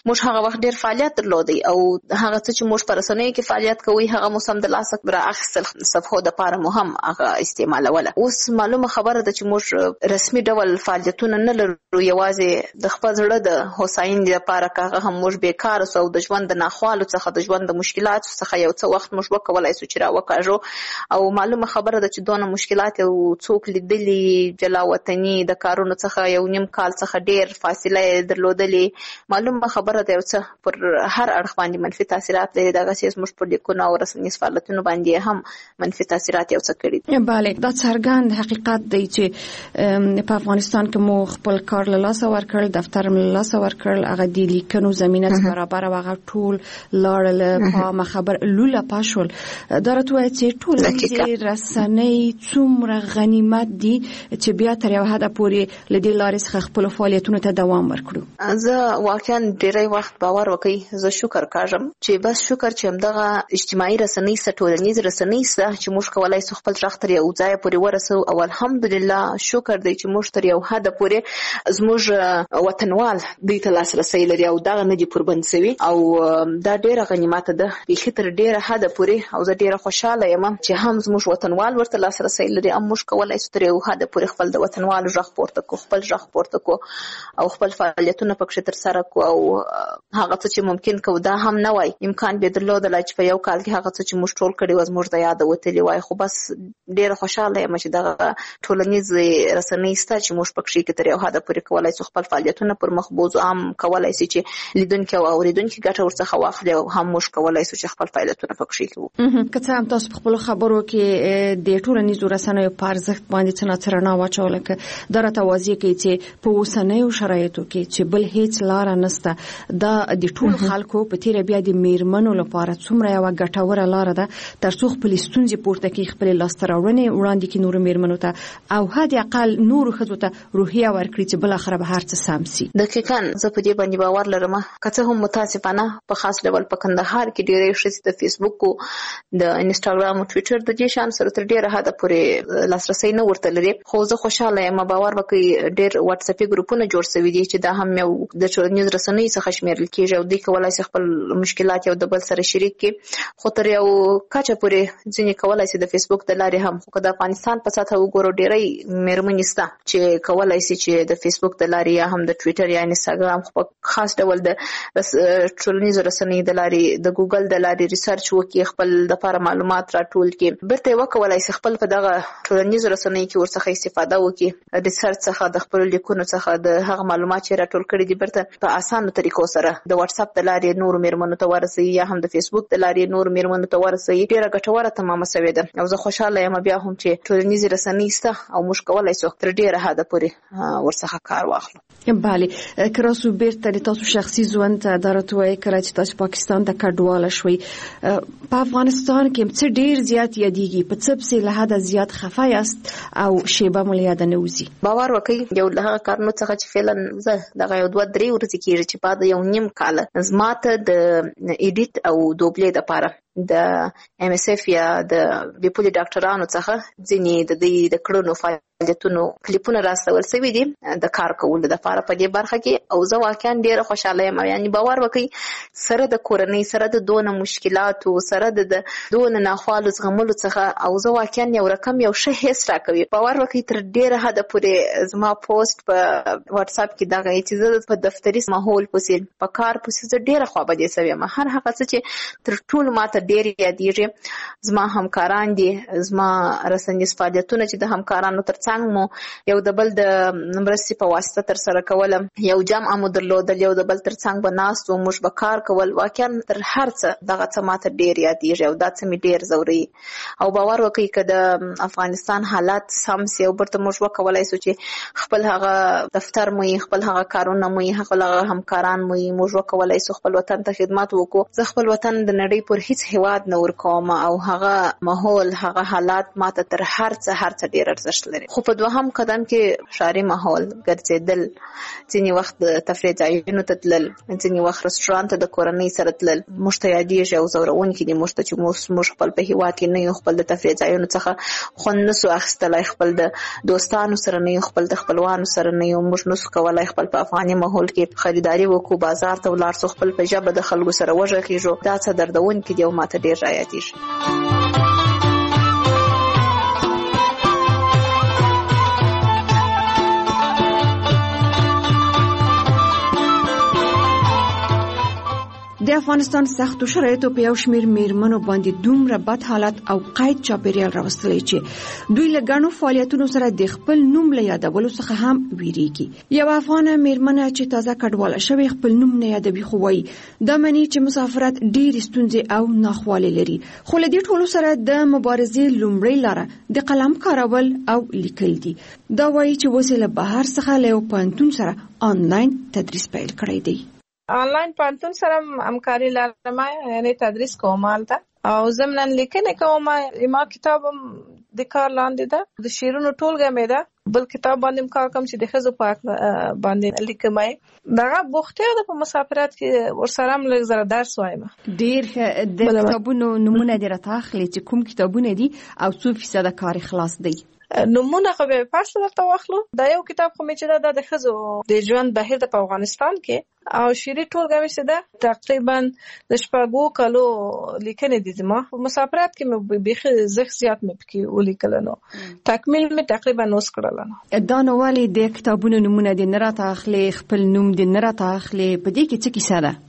موږ هغه وخت ډیر فعالیت درلودي او هغه څه چې موږ پر رسنیو کې فعالیت کوي هغه مو سم د لاسه را اخیستل صفحو د پاره مو هم هغه استعمالوله. اوس معلومه خبره ده چې موږ رسمي ډول فعالیتونه نه لرو، یوازې د خپل زړه د هوساینې لپاره هغه هم موږ بیکاره سو، د ژوند د ناخوالو څخه د ژوند د مشکلاتو څخه یو څه وخت موږ وکولای سو چې را وکاږو او معلومه خبره ده چې دونه مشکلات یو څوک لیدلي جلا وطني د کارونو څخه یو نیم کال څخه ډیر فاصله درلودلي. معلومه خبره ده یو څه پر هر اړخ باندې منفي تاثیرات لري. دغه سیس موږ په لیکونو او رسنیز فعالیتونو باندې هم منفي تاثیرات یو څه کړي. بله، دا څرګند حقیقت دی چې په افغانستان کې مو خپل کار له لاسه ورکړل، دفتر له لاسه ورکړل، هغه د لیکنو زمینه برابر هغه ټول لاړل په خبر لوله پاشول. دا راته وایي چې ټول رسنۍ څومره غنیمت دي چې بیا تر یو حد پورې لدې لارې څخه خپل فعالیتونو ته دوام ورکړو. زه واقعا ډېری وخت باور وکړئ زه شکر کوم چې بس شکر چې همدغه اجتماعي رسنۍ ټولنیز رسنۍ چې موږ کولای سو خپل ځخ تر یو ځای پورې ورسو او الحمدلله شکر دی چې موږ تر یو حد پورې زموږ وطنوال دوی ته لاسرسی لري او دغه نه دي پربند سوي او دا ډېره غنیمت ده بیخي تر ډېره حد پورې او زه ډېره خوشاله یم چې هم زموږ وطنوال ورته لاسرسی لري او موږ کولای سو تر یو حد پورې خپل د وطنوالو ځخ پورته کو، خپل ځخ پورته کو او خپل فعالیتونه پکې تر سره کو او هغه څه چې ممکن کو دا هم نه وای امکان به درلودل چې په یو کال کې هغه څه چې موږ ټول کړي و زموږ د یاد وتلی وای. خو بس ډېره خوشاله یم چې دغه ټولنیز رسنۍ ستا چې موږ پکې کې تر یو حد پورې کولای سو خپل فعالیتونه پر مخ بوزو، هم کولای سي چې لیدونکو او اوریدونکو ګټه ورڅخه واخلي او هم موږ کولای سو چې خپل فعالیتونه پکې کوو. که څه هم تاسو په خپل خبرو کې د ټولنیزو رسنیو په ارزښت باندې څه رڼا واچوله، که دا راته واضح کړي چې په اوسنیو شرایطو کې چې بل هیڅ لار نشته، دا د ټول خلکو په تیر بیا د میرمنو لپاره څومره یو ګټوره لار ده ترڅو خپل ستونزې پورته کړي، خپل لاسته راوړنې وړاندې کړي نور میرمنو ته او حد اقل نور ښځو ته روحیه ورکړي چې بل اخر به هر څه سم سي. دقیقاً زه په دې باندې باور لرم. که څه هم متاسفانه په خاص ډول په کندهار کې ډېرې ښځې د فیسبوک او د انسټاګرام او ټویټر د دې شان سره تر ډېره حد پورې لاسرسی نه ورته لري. خو زه خوشاله یم، باور وکړئ ډېر واتساپي ګروپونه جوړ شوي دي چې دا هم یو د ټولنیز رسنۍ څخه شمیرل کېږي او دوی کولای شي خپل مشکلات یو د بل سره شریک کړي. خو تر یو کچه پورې ځینې کولای شي د فیسبوک د لارې هم، خو د افغانستان په سطح وګورو ډېرې میرمنې شته چې کولای شي چې د فیسبوک د لارې یا هم د ټویټر یا انسټاګرام په خاص ډول د ټولنیز رسنۍ د لارې د ګوګل د لارې ریسرچ وکړي، خپل د لپاره معلومات راټول کړي، برته وکولای شي خپل په دغه ټولنیز رسنۍ کې ورڅخه استفاده وکړي، ریسرچ څخه د خپل لیکونو څخه د هغه معلومات چې راټول کړي دي برته په اسانه طریقو سره د واتس اپ د لارې نور میرمنو ته ورسوي یا هم د فیسبوک د لارې نور میرمنو ته ورسوي. ډیره ګټوره تمامه شوې ده او زه خوشاله یم بیا هم چې ټولنیز رسنۍ سته او موږ کولای شو تر ډیره حد پورې ورڅخه کار واخلو. بله، کراسو بیرته د تاسو شخصي ژوند ته درته وایي کړه چې تاسو پاکستان ته کډواله شوي، په افغانستان کې څه ډیر زیات یادېږي، په څه پسې له حده زیات خفه یاست او شیبه مو له یاده نه وځي؟ باور وکړئ یو له هغه کارونو څخه چې فعلا زه دغه یو 2-3 ورځې کېږي چې بعد یو نیم کال زما ته د ایډیټ او دوبلې لپاره د ام اس اف یا د بیپولي ډاکټرانو څخه ځینې د دې د کړنو فعالیتونو کلیپونه راستول شوي دي د کار کولو لپاره په دې برخه کې او زه واقعا ډېره خوشاله یم. یعنی باور وکړئ سره د کورنۍ سره د دونه مشکلاتو سره د دونه ناخوالو زغملو څخه او زه واقعا یو رقم یو ښه حس راکوي. باور وکړئ تر ډېره حده پورې زما پوسټ په واتس اپ کې دغه چې زه په دفتري ماحول پسې په کار پسې زه ډېره خوابدې شوې یم. هر هغه څه چې تر ټولو ماته ډېر یادېږي زما همکاران دي، زما رسنیز فعالیتونه چې د همکارانو ترڅنګ مو یو د بل د مرستې په واسطه تر سره کولم، یو جمع مو درلودل، یو د بل ترڅنګ به ناست وو، موږ به کار کول. واقعا تر هر څه دغه څه ماته ډېر یادېږي او دا څه مې ډېر ځوروي او باور وکړئ که د افغانستان حالات سم سي او برته موږ وکولای سو چې خپل هغه دفتر مو خپل هغه کارونه مو خپل هغه همکاران مو موږ وکولای سو خپل وطن ته خدمت وکړو. زه خپل وطن د نړۍ پر هیڅ هیواد نه ورکوم او هغه ماحول هغه حالات ماته تر هر څه ډیر ارزښت لري. خو په دوهم قدم کې ښاري ماحول ګرځېدل، ځینې وخت د تفریح ځایونو ته تلل، ځینې وخت رستورانت ته د کورنۍ سره تلل موږ ته یادېږي او ځورونکي دي موږ ته چې موږ خپل په هیواد کې نه یو، خپل د تفریح ځایونو څخه خوند نسو اخیستلی، خپل د دوستانو سره نه یو، خپل د خپلوانو سره نه یو، موږ نسو کولی خپل په افغاني ماحول کې خریداري وکړو، بازار ته ولاړ سو، خپل په ژبه د خلکو سره وغږېږو. دا څه دردونکي دي او ماته ډېر رایادېږي. د افغانستان سختو شرایطو په یو شمېر میرمنو باندې دومره بد حالت او قید چاپیریال راوستلی چې دوی له ګڼو فعالیتونو سره د خپل نوم له یادولو څخه هم ویریږي. یو افغانه میرمنه چې تازه کډواله شوې خپل نوم نه یادوي، خو وایي دا معنی چې مسافرت ډېرې ستونزې او ناخوالې لري. خو له دې ټولو سره د مبارزې لومړۍ لاره د قلم کارول او لیکل دي. دا وایي چې اوس له بهر څخه له یو پوهنتون سره آنلاین تدریس پیل کړی دی. آنلاین پوهنتون سره همکاري لرم، یعنی تدریس کوم هلته او ضمن لیکنه کوم. ما کتاب د کار لاندې ده، د شعرونو ټولګه مې ده. بل کتاب باندې کار کوم چې د ښځو پاک باندې لیکم. دغه بوختیا ده په مسافرت کې ورسره هم لږ زره درس وایم. ډېر د کتابونو نمونه دې راته اخلي چې کوم کتابونه دي او څو فیصده کار خلاص دی؟ نمونه خو به پاس درته واخلو. دا یو کتاب خو مې چې دا د ښځو د ژوند بهیر د په افغانستان کې او شعري ټولګه مې چې ده تقریبا د 6 کالو لیکنې دي. زما مسافرت کې مې بیخي زښت زیات مې پکې ولیکل، نو تکمیل مې تقریبا اوس کړل. دا نو ولې د کتابونو نمونه دې نه راته اخلي، خپل نوم دې نه راته اخلي؟ په دې کې څه کیسه ده؟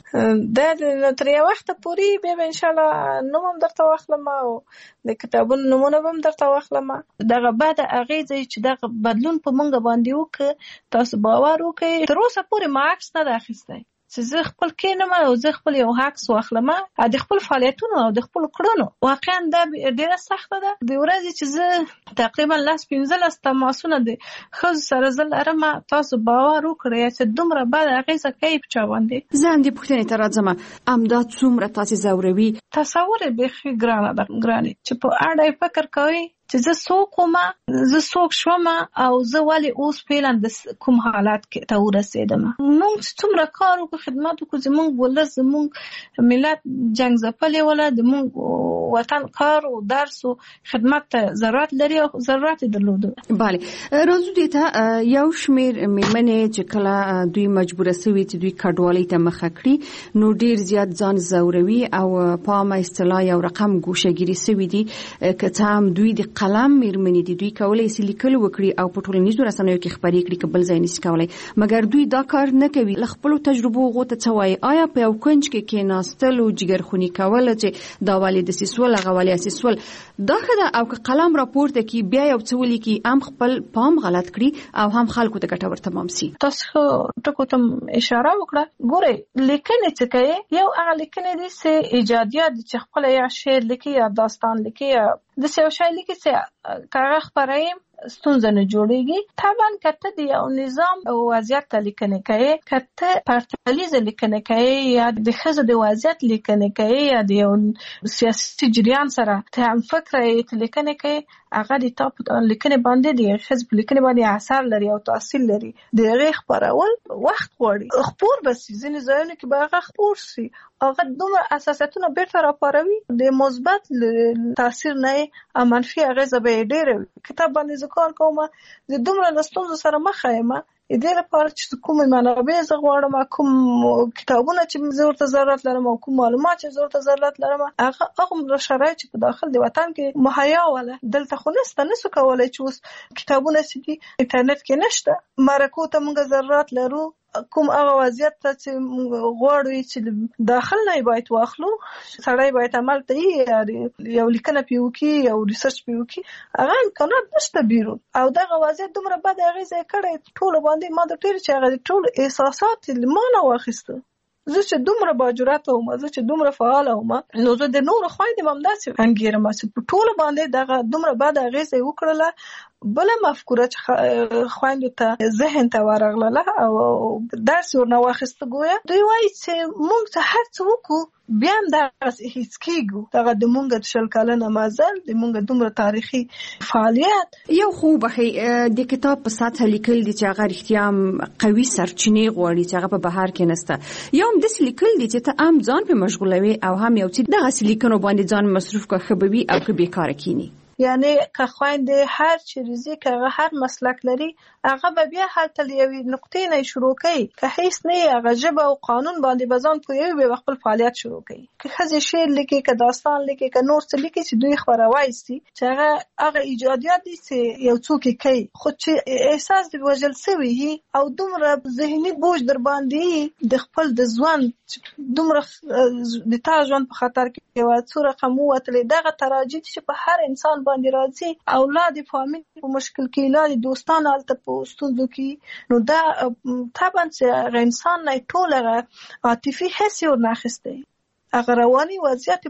دا تر یو وخت پورې به ان شاء الله نوم هم درته واخلم او د کتابونو نمونه هم درته واخلم. دغه بعد اغیزه چې دغه بدلون په مونږ باندې وکړي، تاسو باور وکړئ تر اوسه پورې ما عکس نه اخیستی چې زه خپل کینم او زه خپل یو عکس واخلم د خپل فعالیتونو او د خپل کړنو. واقعا دا ډیره سخته ده. د ورځې چې زه تقریبا 15 تماسونه د ښځو سره زه لرم، تاسو باور وکړئ چې دومره بد اغیزه کوي په چا باندې. زه هم دې پوښتنې ته راځم، همدا څومره تاسې ځوروي؟ تصور یې بیخي ګرانه ده، ګرانې چې په اړه یې فکر کوئ چې زه څوک وم، زه څوک شوم او زه ولې اوس فعلا د کوم حالات کې ته ورسېدم. موږ څومره کار وکړو، خدمت وکړو، زموږ ولس، زموږ ملت جنګ ځپلی وله، زموږ وطن کار او درس او خدمت ته ضرورت لري او ضرورت یې درلوده. بله، راځو دې ته یو شمېر میرمنې چې کله دوی مجبوره سوي چې دوی کډوالۍ ته مخه کړي نو ډېر زیات ځان ځوروي او په عامه اصطلاح یو رقم ګوشهګیري سوي دي. که څه هم دوی د قلم میرمنې دي، دوی کولای شي لیکل وکړي او په ټولنیزو رسنیو کې خبرې کړي، که بل ځای نشي کولای، مګر دوی دا کار نه کوي. له خپلو تجربو هغو ته څه وایي؟ آیا په یو کنج کې کېناستل او جګرخوني کول چې دا ولې داسې سول هغه ولې هسې سول دا ښه ده؟ او که قلم راپورته کړي بیا یو څه ولیکي، هم خپل پام غلط کړي او هم خلکو ته ګټور تمام سي. تاسو ټکو ته اشاره وکړه. ګورئ لیکنې چې کوي، یو هغه لیکنې دي چې ایجادیات چې خپل یا شعر لیکي یا داستان لیکي یا د یو شی لیکي چې کاغه خبرای ستونزه نه جوړیږي. طبعا کته د یو نظام او وضعیت لیکنه کوي، کته پرتلیز لیکنه کوي یا د ښځو د وضعیت لیکنه کوي یا د یو سیاسي جریان سره ته هم فکر یې لیکنه کوي، هغه د تاپ لیکنه باندې د ښځو لیکنه باندې اثر لري او تاثیر لري. د هغه خبرول وخت غواړي، خبر بس ځینې ځایونه کې به هغه خبر سي، هغه دومره اساساتونه بیرته راپاروي، د مثبت تاثیر نه منفي اغیزه به ډیره. کتاب باندې ذکر کوم د دومره لستونزو سره مخ یم، دې لپاره چې کوم منابع زه غواړم، کوم کتابونه چې زه ورته ضرورت لرم او کوم معلومات چې زه ورته ضرورت لرم، هغه شرایط چې په داخل د وطن کې مهیا وله. دلته خو نسو کولای چې اوس کتابونه چې دي انټرنیټ کې نشته. مرکو ته موږ ضرورت لرو، کوم هغه وضعیت ته چې غواړو چې داخل نه باید واخلو، سړی باید عمل ته یو لیکنه پیوکي یو ریسرچ پیوکي، هغه امکانات نشته بیرون. او دغه وضعیت دومره بد اغیزه کړی ټول باندې، ما د ټیر چې هغه ټول احساسات ما نه واخیسته. زه چې دومره باجرات وم، زه چې دومره فعال وم، نو زه د نور خویندې هم داسې انګیرم چې ټول باندې دغه دومره بد اغیزه وکړله. بل مفکوره چې خویندو ته ذهن ته ورغله او درس ورنه واخیسته، ګویا دوی وایي چې موږ ته هر څه وکړو بیا هم دغسې هیڅ کېږو. دغه د مونږ د 20 کلنه مزل، د مونږ دومره تاریخي فعالیت. یو خو بخې د کتاب په سطح لیکل دي چې هغه رښتیا قوي سرچینې غواړي چې هغه په بهر کې نسته. یو هم داسې لیکل دي چې ته هم ځان په مشغولوي او هم یو چې دغسې لیکنو باندې ځان مصروف که ښه به وي او که بیکاره کینی. یعنی که خویندې هر چیزی که هغه هر مسلک لري هغه به بیا هلته له یوې نقطې نه شروع کوي. که هیڅ نه هغه ژبه او قانون باندې به ځان پوهوي به خپل فعالیت شروع کوي. که ښځې شعر لیکي، که داستان لیکي، که نور څه لیکي چې دوی خپروای سي چې هغه ایجادیات دي چې یو څوک یې کوي، خو چې احساس د وژل سوي او دومره ذهني بوج در باندې د خپل د ژوند دومره د تا ژوند په خطر کې یو څو رقم ووتلی، دغه تراجید چې په هر انسان باندې راځي، اولاد فامیل په مشکل کې، اولاد دوستان هلته په ستونزو کې، نو دا طبعا چې هغه انسان نه ټول هغه عاطفي حس یې ورنه اخیستی، هغه رواني وضعیت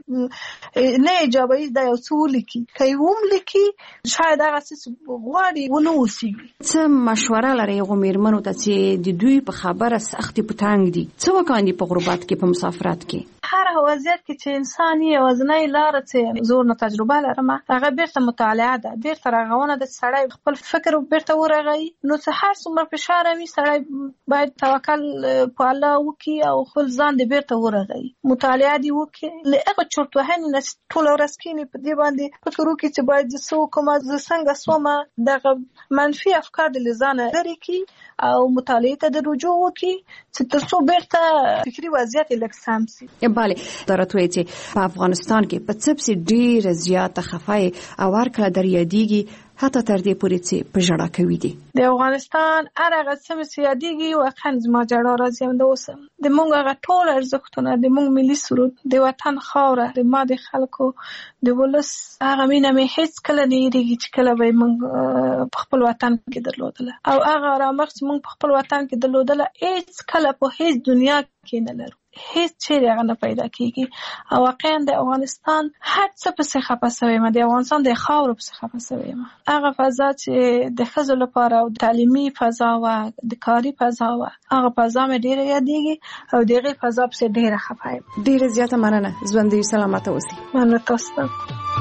نه ایجابوي دا یو څه ولیکي. که یې هم لیکي شاید هغه څه غواړي ونه اوسېږي. څه مشوره لرئ هغو مېرمنو ته چې د دوی په خبره سختې په تنګ دي؟ څه وکاندي په غربت کې، په مسافرت کې؟ هر وضعیت کې چې انسان یوازینۍ لاره چې زور نه تجربه لرم هغه بیرته مطالعه ده، بیرته رغونه ده، سړی خپل فکر بیرته ورغوي. نو چې هر څومره فشار وي سړی باید توکل په الله وکړي او خپل ځان دې بیرته ورغوي، مطالعه دې وکړي. له هغه چرت وهنې نه ټوله ورځ کښېني په دې باندې فکر وکړي چې باید زه څه وکړم، زه څنګه سومه، دغه منفي افکار دې له ځانه لرې کړي او مطالعې ته د رجوع وکړي چې تر څو بیرته فکري وضعیت یې لږ سم سي. بله درته چې په افغانستان کې په څه پسې ډېره زیاته خفه او هرکله در یادېږي حتی تر دې پورې چې په ژړا کوي دي. د افغانستان هر هغه څه مې چې یادېږي واقعا زما ژړا راځي. همداوس د موږ هغه ټول ارزښتونه، د موږ ملي سرود، د وطن خاوره، د ما د خلکو د ولس هغه مینه مې هېڅ کله نه هېرېږي چې کله به یې موږ په خپل وطن کې درلودله، او هغه ارامښت چې موږ په خپل وطن کې درلودله هېڅ کله په هېڅ دنیا کې نه لرو، هیڅ چیرې هغه نه پیدا کیږي. او واقعا د افغانستان هر څه پسې خفه سوی یم، د افغانستان د خاورو پسې خفه سوی یم. هغه فضا چې د ښځو لپاره او تعلیمي فضا وه، د کاري فضا وه، هغه فضا مې ډېره یادېږي او د هغې فضا پسې ډېره خفه یم. ډېره زیاته مننه، ژوندي سلامته اوسئ. مننه تاسو ته.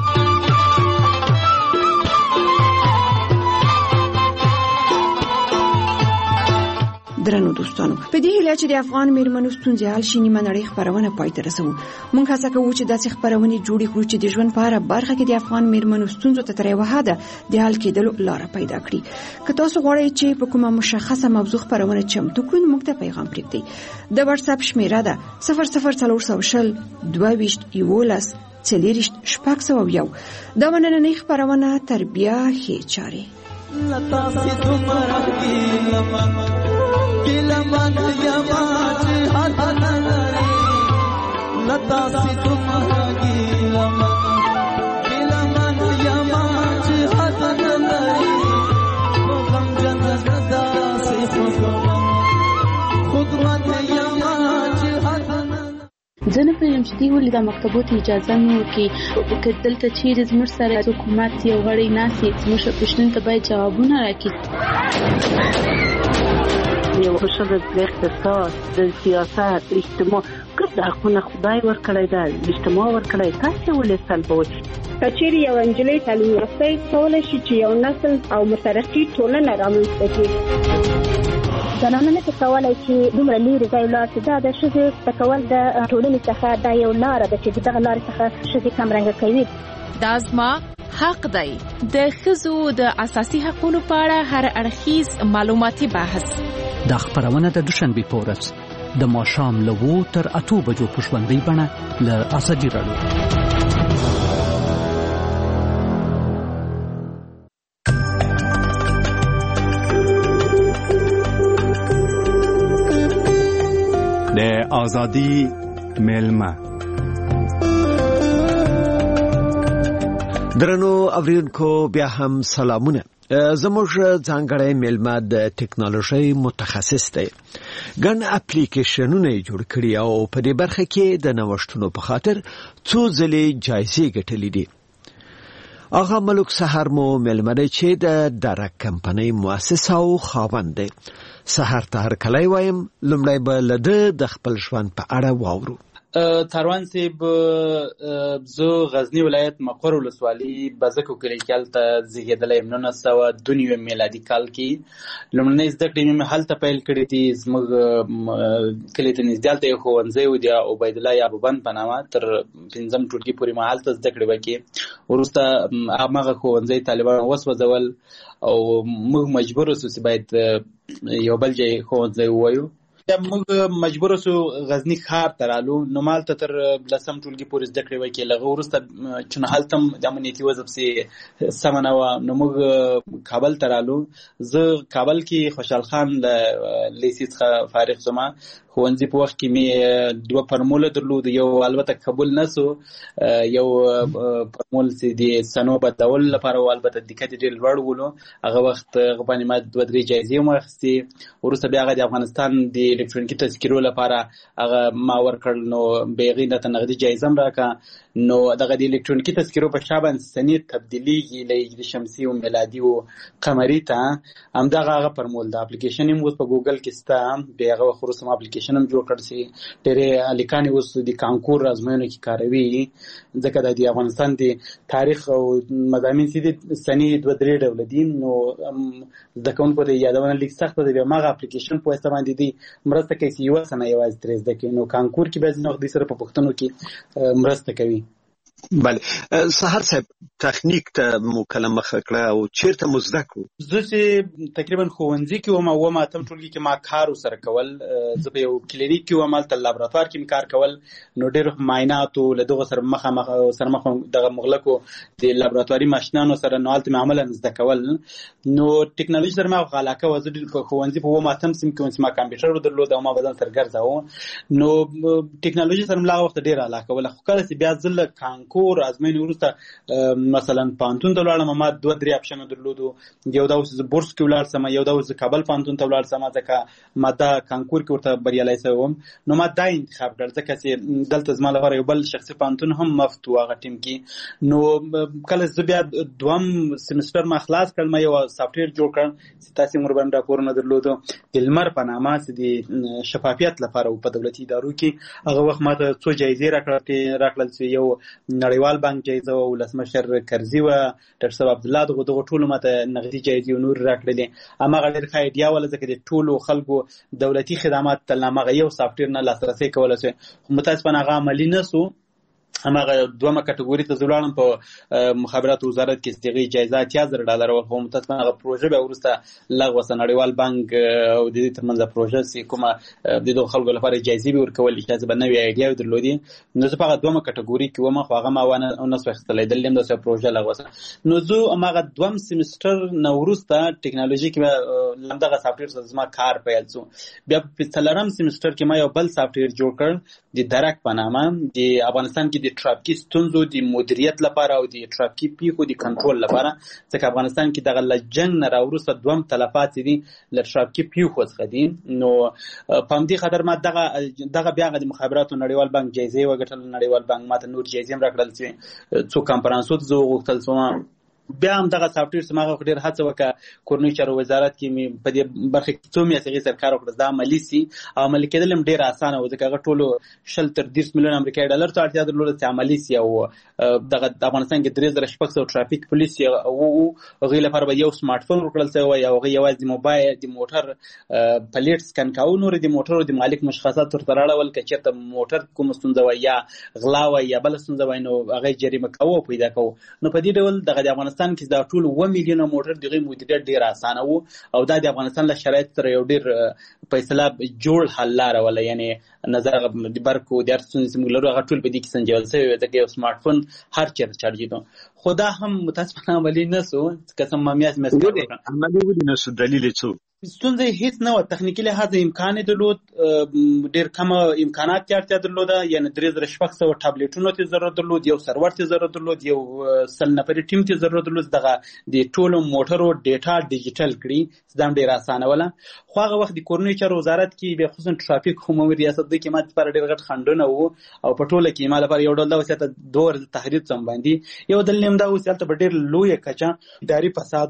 درنو دوستانو، په دې هیله چې د افغان میرمنو ستونزې حل شي نیمه نړۍ خپرونه پای ته رسوو. موږ هڅه کوو چې داسې خپرونې جوړې کړو چې د ژوند په هره برخه کې د افغان میرمنو ستونزو ته تر یوه حده د حل کېدلو لاره پیدا کړي. که تاسو غواړئ چې په کومه مشخصه موضوع خپرونه چمتو کړو، موږ ته پیغام پرېږدئ. د واتس اپ شمیره ده 00420 22 11 40 601. دا نننۍ خپرونه تربیه ښې چارې. لتا سی تمہارا گیلمان یماج ہاتھ نلری، لتا سی تمہارا گیلمان یماج ہاتھ نلری، غم جنت دا سی خود مت یماج ہاتھ نلری. زه نه پوهېږم چې دوی ولې دا مکتبو ته اجازه نه ورکوي. که دلته چیرې زموږ سره حکومت یو غړی ناست وي، زموږ پوښتنو ته باید جوابونه راکړي. یو ښځه د اقتصاد، د سیاست، اجتماع ګډ حقونه خدای ورکړی ده، اجتماع ورکړی، تاسې ولې سلبوئ؟ که چیرې یو نجلۍ تعلیم یافته کولی شي چې یو نسل او مترقي ټولنه رامنځته کړي. زنانه نه کولای چې دومره لرې ځای ولاړ شي. دا د ښځې زده کول د ټولنې څخه دا یو لاره ده چې دغه لارې څخه ښځې کمرنګه کوي. دا زما حق دی. د ښځو د اساسي حقوقو په اړه هر اړخیز معلوماتي بحث. دا خپرونه د دوشنبې په ورځ د ماښام له 7 تر 8 بجو په ژوندۍ بڼه له ازادي راډیو. د ازادي ملما. درنو اوریدونکو بیا هم سلامونه. زموږ ځانګړی ملما د ټکنالوژي متخصص دی. ګڼ اپلیکیشنونه جوړ کړي او په دې برخه کې د نوښتونو په خاطر څو ځلې جایزې ګټلې دي. آغا ملک سحر مو ملما دی چې د ډارک کمپنۍ مؤسس او خاوند دی. سحر ته هر کله وایم لومړی به له د خپل ژوند په اړه واورو. تاروان صاحب زه غزنی ولایت مقر ولسوالي بزکو کلی کې هلته زیږېدلی یم 1992 میلادي کال کې لومړنۍ زده کړې مې هلته پیل کړې دي. زموږ کلي ته نږدې هلته یو ښوونځی و د عبیدالله یعقوبند په نامه تر 5م ټولګي پورې ما هلته زده کړې وکړې. وروسته هماغه ښوونځی طالبانو وسوځول او موږ مجبور شو چې باید یو بل ځای ښوونځی ووایو. موږ مجبور شو غزنی ښار ته رالو. نو ما هلته تر 10م ټولګي پورې زده کړې وکړې. له هغه وروسته چې نه هلته هم د امنیتي وضع پسې سمه نه وه نو موږ کابل ته رالو. زه کابل کې خوشحال خان له لیسې څخه فارغ شوم. ښوونځي په وخت کې مې 2 فرموله درلود. یو البته قبول نه سو، یو فرمول چې د سنو بدلولو لپاره و، البته دقت یې ډېر لوړ ولو. هغه وخت هغه باندې ما 2-3 جایزې هم واخیستې. وروسته بیا هغه د افغانستان د الکترونیکي تذکرو لپاره هغه ما ورکړل، نو بیا هغې راته نغدي جایزه هم راکړه. نو دغه د الکترونیکي تذکرو په شا باندې سنې تبدیلیږي له هجري شمسي او میلادي او قمري ته. همدغه هغه فرمول د اپلیکیشن هم اوس په ګوګل کې شته. بیا هغه وخت وروسته ما اپلیکیشن هم جوړ کړ چې ډېرې هلکانې اوس د کانکور ازموینو کې کاروي، ځکه د افغانستان د تاریخ او مضامین چې دي سنې 2-3 ډوله دي. نو زده کوونکو ته یادونه لیک سخته ده. بیا هماغه اپلیکیشن په واسطه باندې دي مرسته کوي چې یوه سنه یوازې ترې زده کړي. نو کانکور کې بیا ځینې وخت دوی سره په پوښتنو کې مرسته کوي. بله سحر صاحب تخنیک ته مو کله مخه کړه او چیرته مو زده کړو؟ زه چې تقریبا ښوونځي کې وم او 8م ټولګي کې ما کار ورسره کول. زه په یو کلینیک کې وم، هلته لابراتوار کې مې کار کول. نو ډېر معایناتو له دغو سره مخامخ دغه مغلقو د لابراتواري ماشینانو سره نو هلته مې عملا زده کول. نو ټکنالوژي سره ما علاقه وه. زه په ښوونځي په 8م صنف کې وم چې ما کمپیوټر درلود او ما بدن سره ګرځاوه. نو ټکنالوژي سره مې لا وخت ډېره علاقه وله. خو کله چې بیا زه له کانکور ازموینې وروسته مثلا پوهنتون ته ولاړم، ما 2-3 اپشنونه درلودو. یو دا اوس زه بورس کې ولاړ سم، یو دا اوس زه کابل پوهنتون ته ولاړ سم، ځکه ما دا کانکور کې ورته بریالی شوی وم. نو ما دا انتخاب کړ ځکه چې دلته زما لپاره یو بل شخصي پوهنتون هم مفت و هغه ټیم کې. نو کله زه بیا 2م سیمسټر ما خلاص کړ، ما یو سافټویر جوړ کړ چې تاسې مور باندې راپورونه درلودو د لمر په نامه چې د شفافیت لپاره په دولتي ادارو کې. هغه وخت ما ته 2 جایزې راکړل چې یو نړیوال بانک جایزه و، ولسمشر کرزي و، ډاکټر صاحب عبدالله دغه ټولو ماته نغدي جایزې او نور راکړلې. هماغه ډېر ښه ایډیا وله ځکه د ټولو خلکو دولتي خدمات ته هماغه یو سافټویر نه لاسرسی کولی شو. خو متاسفانه هغه عملي نه سو. هماغه 2مه کټګوري ته زه ولاړم په مخابراتو وزارت کې چې هغې جایزه $80,000 وه. خو متاسفانه هغه پروژه بیا وروسته لغوه شوه. نړیوال بانک او د دې ترمنځه پروژه چې کومه د دغو خلکو لپاره جایزې به ورکولې چې به نوې ایډیاوې درلودې. نو زه په هغه 2مه کټګوري کې وم، خو هغه ما ونه سو اخیستلی. دلته هم داسې پروژه لغوه شوه. نو زه هماغه 2م سیمسټر نه وروسته ټکنالوژي کې به همدغه سافټویر سره زما کار پیل شو. بیا په 4م سیمسټر کې ما یو بل سافټویر جوړ کړ د درک په نامه. د افغانستان کې د ټرافیکي ستونزو د مدیریت لپاره او د ټرافیکي پیښو د کنټرول لپاره، ځکه افغانستان کې دغه له جنګ نه راوروسته 2م تلفات دي له ټرافیکي پیښو څخه دي. نو په همدې خاطر ما دغه بیا د مخابراتو نړیوال بانک جایزې وګټل. نړیوال بانک ماته نور جایزې هم راکړل چې څو کنفرانسو ته زه وغوښتل شوم. بیا هم دغه سافټویر چې ما ډېر هڅه وکړه کورنیو چارو وزارت کې مې په دې برخه کې 2 میاشتې هغې سره کار وکړه دا عملي سي. او عملي کېدل هم ډېر اسانه و ځکه هغه ټولو 20-30 میلیون امریکایي ډالر ته اړتیا درلوده چې عملي سي. او دغه افغانستان کې 3600 ټرافیک پولیس او هغې لپاره به یو سمارټ فون ورکړل شوی وی او هغې یوازې د موبایل د موټر پلیټ سکن کاوه. نور د موټرو د مالک مشخصات ورته راړول که چېرته موټر کومه ستونزه وی یا غلا وی یا بله ستونزه وی نو هغه جریمه کوو او پیدا کوو. نو په دې ډول دغه د افغانستان کې دا ټول 1 میلیونه موټر دغه مدیریت ډیر اسانه وو او دا د افغانستان له شرایط سره یو ډیر فیصله جوړ حل لاره ولا یعنی نظر د برکو د ارتسون سیمولر هغه ټول په دې کې سنجول شوی و چې یو سمارټ فون هر چیرته چارجیدو. خدا هم متاسفانه عملی نه سو قسم مامیاس مسکو عملی ودی نه سو دلیل څه ستونزه هیڅ نه و. تخنیکی لحاظ امکان درلود ډیر کم امکانات چارته درلود یعنی 3600 ټابلیټونو ته ضرورت درلود یو سرور ته ضرورت درلود یو سل نفر ټیم ته ضرورت درلود دغه د ټولو موټرو ډیټا ډیجیټل کړي دا ډیر اسانه ولا. خو هغه وخت د کورنیو چارو وزارت کې به خصوصا ټرافیک عمومي ریاست د کمات پر ډیر غټ خندونه وو او په ټوله کې مال پر یو ډول د وسیته دور تحریر سم باندې یو دلیم دا وسیلته په ډیر لوی کچا اداري فساد وو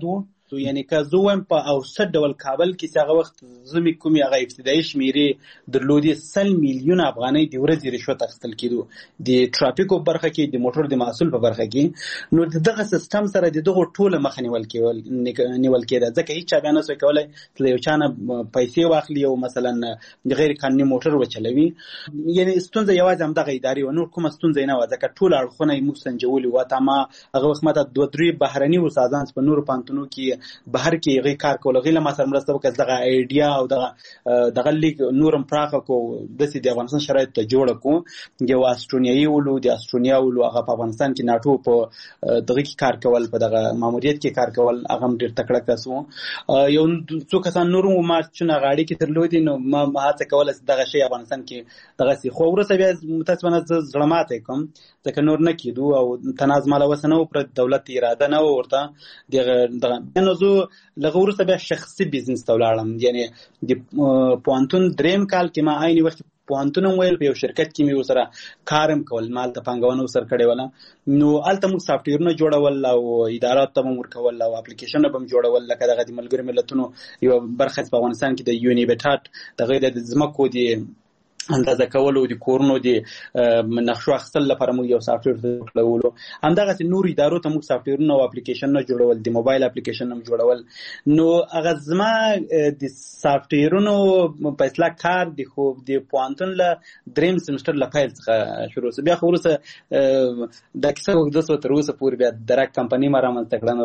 یعنی که زه وایم په اوسط ډول کابل کې چې هغه وخت زمي کومې هغه ابتدایي شمیرې درلودې 100 میلیونه افغانۍ د ورځې رشوت اخیستل کېدو د ټرافیکو برخه کې د موټر د محصول په برخه کې. نو دغه سیستم سره دغه ټوله مخه نیول کېده ځکه هیڅ چا بیا نسوای کولی چې یو چا نه پیسې واخلي او مثلا غیر قانوني موټر وچلوي. یعنی ستونزه یوازې همدغه ادارې وه، نور کومه ستونزه نه وه ځکه ټول اړخونه یې موږ سنجولي وو. تا ما هغه وخت ماته 2-3 بهرني استادان په نورو پوهنتونونو کې بهر کې هغوی کار کول، هغوی له ما سره مرسته وکړه دغه ایډیا او دغه لیک نور هم پراخه کړو، داسې د افغانستان شرایطو ته جوړه کړو. یو اسټرونیایي ولو، د اسټرونیا ولو هغه په افغانستان کې ناټو په دغه کې کار کول، په دغه ماموریت کې کار کول، هغه هم ډېر تکړه کس و. یو څو کسان نور هم ما چې هغه اړیکې درلودې، نو ما هڅه کوله چې دغه شی افغانستان کې دغسې. خو وروسته بیا متاسفانه زه زړه ماتی کوم ځکه نور نه کېدو او تناز ماله وسه نه و، پر دولت اراده نه و ورته دغه. نو زه لږ وروسته بیا شخصي بزنس ته ولاړم. یعنی د پوهنتون 3 کال کې ما عین وخت پوهنتون هم ویل، په یو شرکت کې مې ورسره کار هم کول، ما هلته پانګونه ورسره کړې وله. نو هلته موږ سافټویرونه جوړول او ادارات ته هم ورکول او اپلیکیشنونه به هم جوړول، لکه دغه د ملګرو ملتونو یوه برخه په افغانستان کې د یونیبټات دغه د ځمکو د اندازه کولو، د کورونو د نقشو اخیستل لپاره موږ یو سافټویر جوړولو. همدغسې نورو ادارو ته موږ سافټویرونه او اپلیکیشنونه جوړول، د موبایل اپلیکیشن هم جوړول. نو هغه زما د سافټویرونو په اصطلاح کار د پوهنتون له 3 سمسټر له پیل څخه شروع شو. بیا خو وروسته دا کیسه اوږده سوه، تر اوسه پورې بیا درک کمپنۍ ما رامنځته کړه.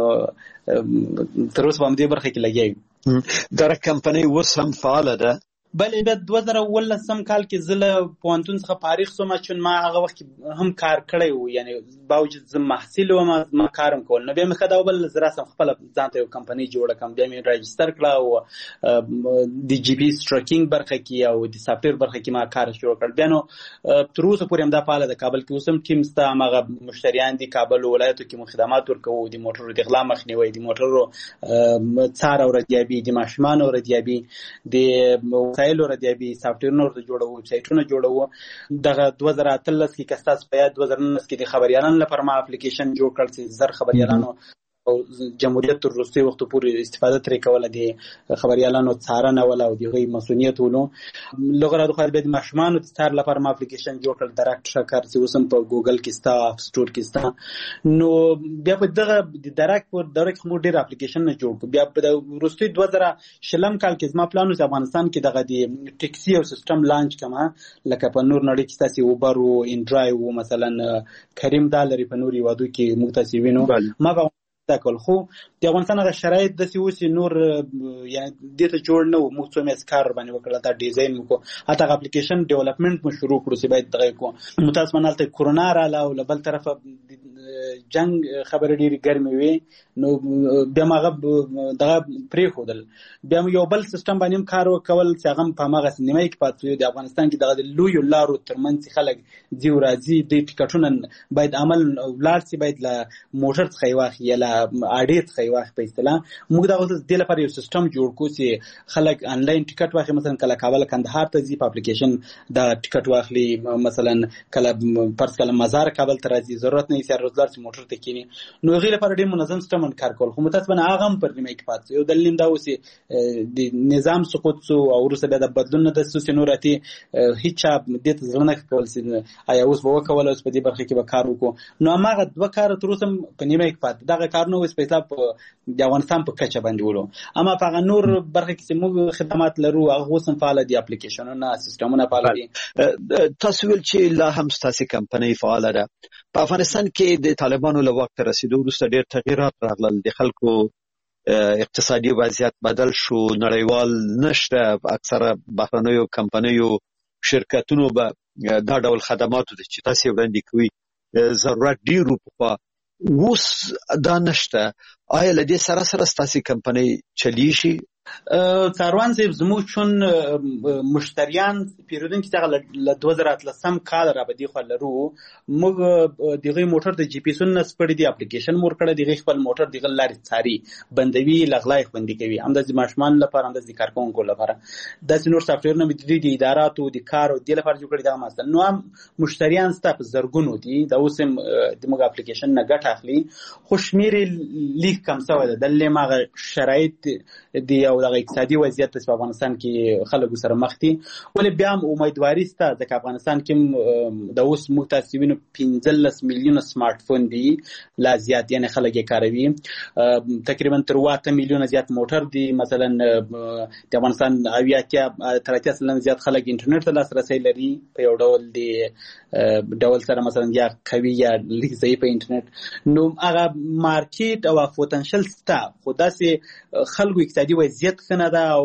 نو تر اوسه په همدې برخه کې لګیا یم. درک کمپنۍ اوس هم فعاله ده؟ بله، بیا 2019 کال کې زه له پوهنتون څخه فارغ شوم، چې ما هغه وخت هم کار کړی و. یعنی باوجود زه محصل وم، ما کار هم کول. نو بیا مې ښه دا وبلله زه راسم خپله ځان ته یو کمپنۍ جوړه کړم. بیا مې راجستر کړه او د جي پي ایس ټریکینګ برخه کې او د سافټویر برخه کې ما کار شروع کړ. بیا نو تر اوسه پورې همدا فعاله ده. کابل کې اوس هم ټیم شته، هماغه مشتریان دي کابل ولایتو کې مو خدمات ورکوو، د موټرو د غلا مخنیوی، د موټرو څار او ردیابي، د ماشومانو ردیابي، د وسایلو ردیابي، سافټویرونه ورته جوړوو، ویب سایټونه جوړوو. دغه 2013 کې که ستاسو په یاد 2019 کې د خبریالانو لپاره ما اپلیکیشن جوړ کړ چې زر خبریالانو او جمهوریت تر وروستي وختو پورې استفاده ترې کوله، د خبریالانو څارنه وله او د هغوی مسؤلیت ولو. لغه راته بیا د ماشومانو د څار لپاره ما اپلیکیشن جوړ کړ، درک ټرکر، چې اوس هم په ګوګل کې شته، اپ سټور کې شته. نو بیا په دغه د درک په دوره کې موږ ډېر اپلیکیشنونه جوړ کړو. بیا په وروستي 2020 کال کې زما پلان و چې افغانستان کې دغه د ټیکسي او سیستم لانچ کړم، لکه په نور نړۍ کې ستاسې اوبر و، انډرایو و، مثلا کریم دا لري په نورو هېوادو کې موږ تاسې وینو. ما به کول، خو د افغانستان هغه شرایط داسې اوس نور یعنی دې ته جوړ نه و. موږ څو میاشتې کار باندې وکړل، دا ډیزاین مو کړو، حتی هغه اپلیکیشن ډیولپمنټ مو شروع کړو چې باید دغه یې کړو. متاسفانه هلته کورونا راغله او له بل طرفه جنګ خبرې ډېرې ګرمې وې. نو بیا ما هغه دغه پرېښودل. بیا یو بل سیستم باندې هم کار وکول چې هغه هم په هماغسې نیمایي کې پاتې شو. د افغانستان کې دغه د لویو لارو ترمنځ خلک ځي او راځي، د ټکټونه باید عمل ولاړ شي، باید له موټر څخه یې واخلي یا له اډې څخه یې واخلي په اصطلاح. موږ دغه دې لپاره یو سیستم جوړ کړو چې خلک آنلاین ټکټ واخلي. مثلا کله کابل کندهار ته ځي، په اپلیکیشن دا ټکټ واخلي. مثلا کله فرض کله مزار کابل ته راځي، ضرورت نه یې روزګار چې موټر ته کینی. نو هغې لپاره ډېر منظم سیستم کار کول. خو متاسفانه هغه هم پر نیمایي کې پاتې شو. یو دلیل دا و چې د نظام سقوط شو او وروسته بیا د بدلون نه داسې شو چې نور اتې هېڅ چا دې ته زړه نه کول چې آیا اوس به وکول، اوس په دې برخه کې به کار وکړو. نو هماغه 2 کاره تر اوسه په نیمایي کې پاتې. دغه کارونه اوس په اصطلاح د افغانستان په کچه باندې ولو. اما په هغه نور برخه کې چې موږ خدمات لرو هغه اوس هم فعاله دي، اپلیکیشنونه، سیستمونه فعاله دي. تاسو ویل چې لا هم ستاسې کمپنۍ فعاله ده. په افغانستان کې د طالبانو له واک ته رسېدو وروسته ډېر تغییرات راغلل، د خلکو اقتصادي وضعیت بدل شو، نړیوال نشته، اکثره بهرنیو کمپنیو شرکتونو به دا ډول خدماتو ته چې تاسې وړاندې کوي ضرورت ډېر و پخوا، اوس دا نشته. آیا له دې سره سره ستاسې کمپنۍ چلیږي؟ څاروان صاحب زموږ چون مشتریان پیرودونکي څنګه له 2013 کال را بدی خو لرو موږ دغه موټر د جی پی اس نس پړې دی اپلیکیشن مور کړه دغه خپل موټر دغه لارې څاري بندوي لغلای خوندې کوي هم د ماشومان لپاره هم د کارکونکو لپاره د نور سافټویر نه د اداراتو د کار او د لپاره جوړ کړی دا مثلا نو هم مشتریان ستاسو زرګونو دي دا اوس هم د موږ اپلیکیشن نه ګټه اخلي خو شمېر لیک کم سوی ده د لمغه شرایط دی او د اقتصادي وضعیت په افغانستان کې خلکو سره مخ دي ولې بیا هم امیدواري سته د افغانستان کې د اوس متاسفینو 15 میلیونه سمارټ فون دي لا زیات یعنی خلک یې کاروي تقریبا تر 8 میلیونه زیات موټر دي مثلا د افغانستان اویاتیا تر 80% زیات خلک انټرنیټ ته لاسرسي لري په یو ډول سره مثلا یا قوي یا لیک ضعیف انټرنیټ نو هغه مارکیټ او پوتنشل ستا خو داسې خلکو اقتصادي وضعیت خنه ده او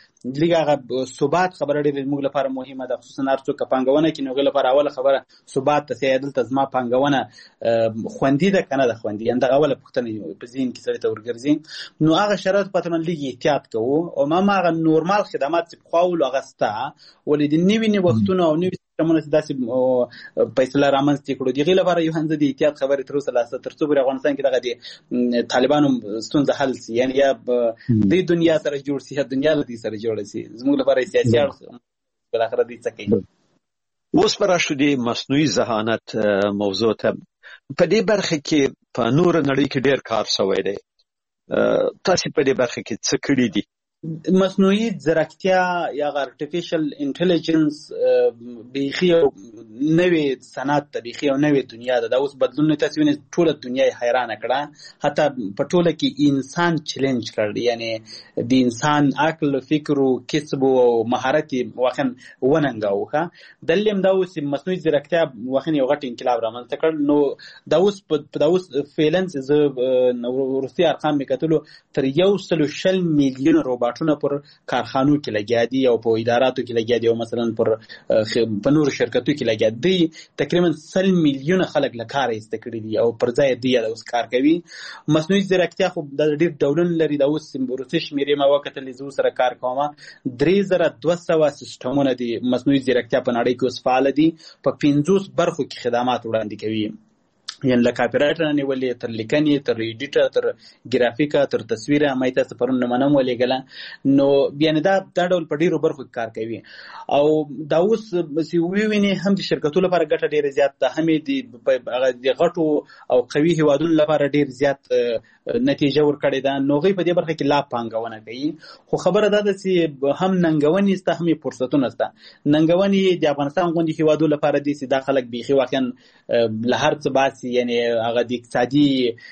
لږه ثبات خبره ډېره موږ لپاره مهمه ده خصوصا هر څوک پانګونه کوي نو غل لپاره اوله خبره ثبات ته سیادل تزما پانګونه خوندې ده کنه ده خوندې انده اوله پختنه په ذهن کې سره تورګرځي نو هغه شرایط په تمن لګي احتیاط کوو او ما هغه نورمال خدمات چې خواول اغستا ولې د نیوی وختونو او نیوی سیستمونه داسې فیصله رامنځته کړو دغه لپاره یو هند د احتیاط خبره تر اوسه لاسته تر څو افغانستان کې دغه د طالبانو ستونزه حل سي یعنی یا د دنیا سره جوړ سي دنیا له دې سره جوړ سي زموږ لپاره سیاسي اړخ په اخر دې څه کوي اوس پر شو د مصنوعي ذهانت موضوع ته په دې برخه کې په نور نړۍ کې ډېر کار شوی دی تاسو په دې برخه کې څه کړی دي مصنوعي ځیرکتیا یا ارتفیشل انټيليجنس بيخي نوې صنعت ته بيخي او نوې دنیا ده دا اوس بدلون تاسو وینئ ټوله دنیا حیرانه کړه حتی په ټوله کې انسان چیلنج کړ یعنی د انسان عقل فکر او کسب او مهارت واخن وننګاوه دلیم دا اوس مصنوعي ځیرکتیا واخن یو غټ انقلاب رامنځته کړ نو دا اوس فیلنس ز روسي ارقام میکتلو تر 1.6 میلیون روباټونه پر کارخانو کې لګیا دي او په اداراتو کې لګیا دي او مثلا په نور شرکتو کې لګیا دي تقریبا 100 میلیونه خلک له کار ایست کړي دي او پر ځای دی د اوس کار کوي مصنوعي ځیرکتیا خو د ډېر ډولونه لري د اوس روسي شمیرې ما وکتل زو سره کار کومه 3200 سیستمونه دي مصنوعي ځیرکتیا په نړۍ کې اوس فعال دي په 50 برخو کې خدمات وړاندې کوي یعنی له کاپی رایټر نه ولې تر لیکنې تر ایډیټر تر ګرافیکا تر تصویر مې تاسو پرون منم ولېګل نو یعنی دا ډول په ډیرو برخو کار کوي او دا اوس سی ویني هم د شرکتونو لپاره ګټه ډیره زیات ده هم د غټو او قوي هوادونو لپاره ډیر زیات نتیجه ورکړې ده نو غي په دې برخه کې لا پانګونه کوي خو خبره ده چې هم ننګونی است هم فرصتونه است ننګونی د افغانستان غونډې هوادو لپاره دي چې داخلك بيخي واقعا له هر څه باسي یعنی هغه د اقتصادي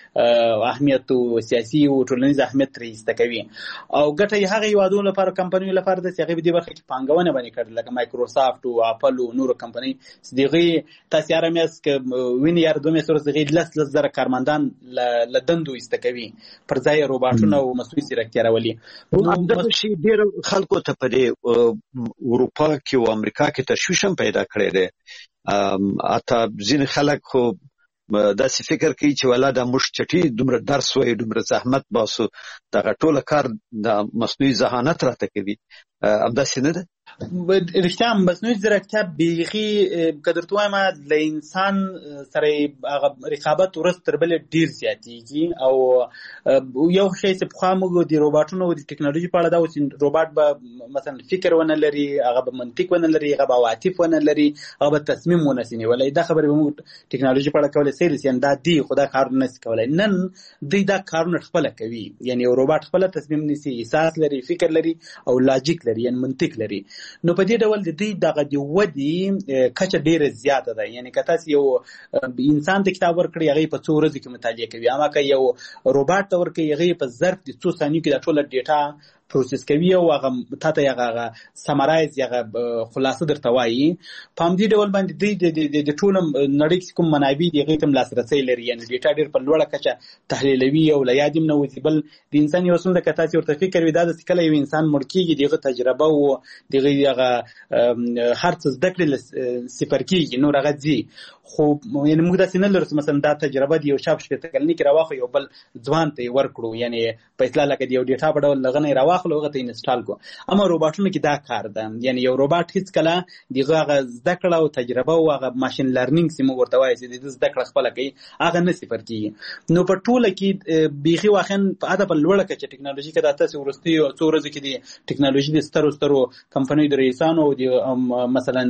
اهمیت او سیاسي او ټولنیز اهمیت رئیسته کوي او ګټه یې هغه هوادو لپاره کمپنیو لپاره د هغه په دې برخه کې پانګونه باندې کړل لکه مایکروسافت او اپل او نور کمپنی دغه تاسو ارمیاس ک وین یار دومره سره دغه لزر کارمندان لدندو استکوي پر ځای روباټونه او مصنوعي ځیرکتیا راولي د شي ډیر خلکو ته په اروپا کې او امریکا کې تشویش هم پیدا کړی دی اته ځین خلک خو داسې فکر کوي چې ولاده موږ چټي دومره درس وایي دومره زحمت باسو دغه ټوله کار د مصنوعي ذهانت راته کوي همداسې نه ده رښتیا مصنوعي ځیرکتیا بيخي قدرت وایم د انسان سره هغه رقابت ورس تر بل ډیر زیاتېږي او یو شی چې په خامو د روباټونو او د ټکنالوژي په اړه دا اوس روباټ به مثلا فکر ونه لري هغه به منطق ونه لري هغه به عواطف ونه لري هغه به تصمیم ونه سني ولې دا خبره به موږ ټکنالوژي په اړه کولای سي یعنی دا دی خدا کار نه کولای نن دی دا کارونه خپل کوي یعنی روباټ خپل تصمیم نیسي احساس لري فکر لري او لاجیک لري یعنی منطق لري نو په دې ډول د دې دغه د ودی کچه ډیره زیاته ده یعنی که تاسو یو انسان ته کتاب ورکړی هغه په 2 ورځې کې مطالعه کوي اما که یو روباټ ته ورکړي هغه په ظرف د 2 ثانیو کې د ټوله ډیټا پروسس کوي او هغه تاته هغه سمرایز هغه خلاصه درته وایي په دې ډول باندې د ټول نړۍ کوم منابع دی هغه تم لاسرسي لري یعنی ډیټا ډیر په لوړه کچه تحلیلوي او لایادم نو وزبل د انسان یو څنګه کته چې ورته فکر وي دا د کله یو انسان مړکیږي دغه تجربه او دغه هغه هر څه زده کړل صفر کیږي نو هغه ځي خو یعنی موږ داسې نه لرو مثلا دا تجربه دی یو شاب شپېته کلني کې راواخلو یو بل ځوان ته ورکړو یعنی په اصطلاح لکه یو ډیټا په ډول لغه نه راواخلو هغه ته انسټال کو. اما روباټونو کې دا کار ده یعنی یو روباټ هیڅ کله دغه زده کړه او تجربه او هغه ماشين لرنینګ سیمه ورته وایي چې د زده کړه خپل کوي هغه نه صفر کیږي. نو په ټوله کې بيخي واخن په اده په لوړه کې ټکنالوژي کې د تاسو ورستي او څو ورځې کې د ټکنالوژي د سترو کمپنیو د رئیسانو او مثلا